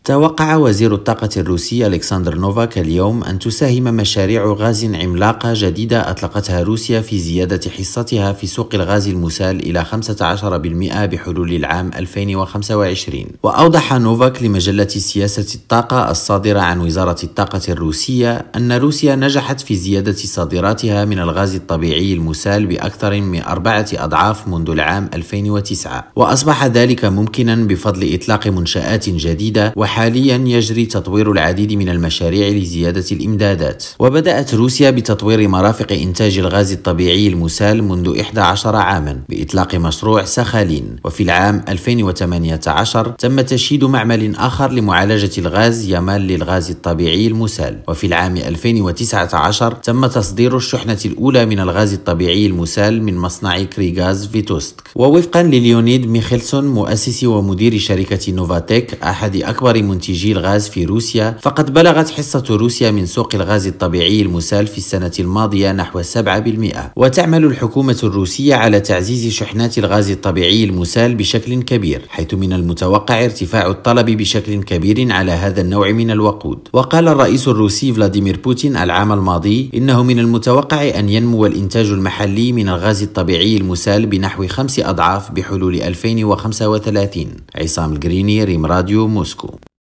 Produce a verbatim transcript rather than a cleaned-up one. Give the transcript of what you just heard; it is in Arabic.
توقع وزير الطاقة الروسي ألكسندر نوفاك اليوم أن تساهم مشاريع غاز عملاقة جديدة أطلقتها روسيا في زيادة حصتها في سوق الغاز المسال إلى خمسة عشر بالمئة بحلول العام ألفين وخمسة وعشرين. وأوضح نوفاك لمجلة سياسة الطاقة الصادرة عن وزارة الطاقة الروسية أن روسيا نجحت في زيادة صادراتها من الغاز الطبيعي المسال بأكثر من أربعة أضعاف منذ العام ألفين وتسعة، وأصبح ذلك ممكنا بفضل إطلاق منشآت جديدة، وحاليا يجري تطوير العديد من المشاريع لزيادة الإمدادات. وبدأت روسيا بتطوير مرافق إنتاج الغاز الطبيعي المسال منذ إحدى عشر عاما بإطلاق مشروع سخالين، وفي العام ألفين وثمانية عشر تم تشييد معمل آخر لمعالجة الغاز يامال للغاز الطبيعي المسال، وفي العام ألفين وتسعة عشر تم تصدير الشحنة الأولى من الغاز الطبيعي المسال من مصنع كريغاز فيتوسك. ووفقا لليونيد ميخيلسون مؤسس ومدير شركة نوفاتيك أحد أكبر منتجي الغاز في روسيا، فقد بلغت حصة روسيا من سوق الغاز الطبيعي المسال في السنة الماضية نحو سبعة بالمئة. وتعمل الحكومة الروسية على تعزيز شحنات الغاز الطبيعي المسال بشكل كبير، حيث من المتوقع ارتفاع الطلب بشكل كبير على هذا النوع من الوقود. وقال الرئيس الروسي فلاديمير بوتين العام الماضي إنه من المتوقع أن ينمو الإنتاج المحلي من الغاز الطبيعي المسال بنحو خمس أضعاف بحلول ألفين وخمسة وثلاثين. عصام القريني، ريم راديو، موسكو.